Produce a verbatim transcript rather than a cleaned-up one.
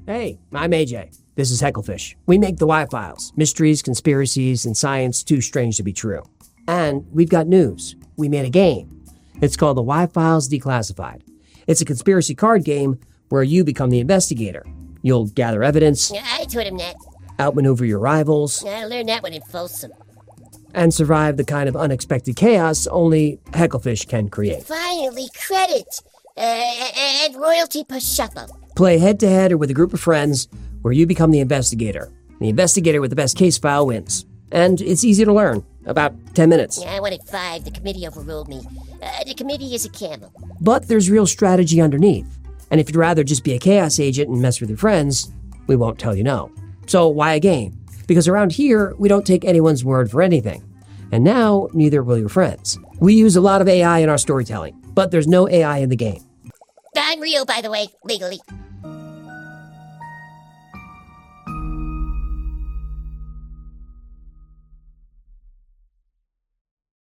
Hey, I'm A J. This is Hecklefish. We make the Y-Files. Mysteries, conspiracies, and science too strange to be true. And we've got news. We made a game. It's called the Y-Files Declassified. It's a conspiracy card game where you become the investigator. You'll gather evidence. Yeah, I told him that. Outmaneuver your rivals. I learned that one in Folsom. And survive the kind of unexpected chaos only Hecklefish can create. Finally, credit. Uh, and royalty per shuffle. Play head-to-head or with a group of friends where you become the investigator. The investigator with the best case file wins. And it's easy to learn. About ten minutes. Yeah, I wanted five. The committee overruled me. Uh, the committee is a camel. But there's real strategy underneath. And if you'd rather just be a chaos agent and mess with your friends, we won't tell you no. So why a game? Because around here, we don't take anyone's word for anything. And now, neither will your friends. We use a lot of A I in our storytelling, but there's no A I in the game. I'm real, by the way, legally.